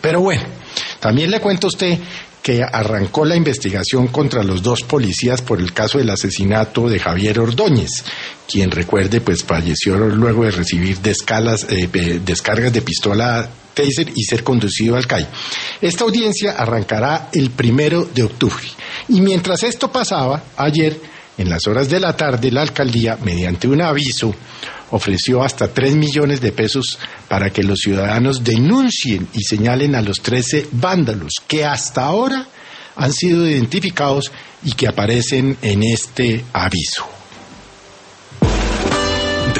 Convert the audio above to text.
Pero bueno, también le cuento a usted que arrancó la investigación contra los 2 policías por el caso del asesinato de Javier Ordóñez, quien, recuerde, pues falleció luego de recibir descargas de pistola Taser y ser conducido al CAI. Esta audiencia arrancará el 1 de octubre. Y mientras esto pasaba, ayer, en las horas de la tarde, la alcaldía, mediante un aviso, ofreció hasta 3 millones de pesos para que los ciudadanos denuncien y señalen a los 13 vándalos que hasta ahora han sido identificados y que aparecen en este aviso.